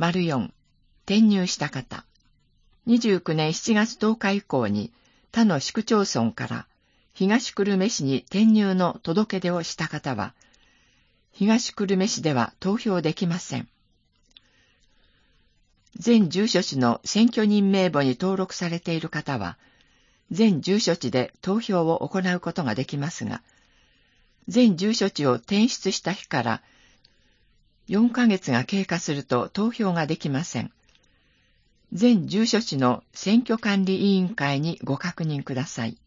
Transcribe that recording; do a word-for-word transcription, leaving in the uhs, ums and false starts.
よん、転入した方。にじゅうきゅうねんしちがつとおか以降に他の市区町村から東久留米市に転入の届け出をした方は、東久留米市では投票できません。全住所地の選挙人名簿に登録されている方は、全住所地で投票を行うことができますが、全住所地を転出した日からよんかげつが経過すると投票ができません。全住所地の選挙管理委員会にご確認ください。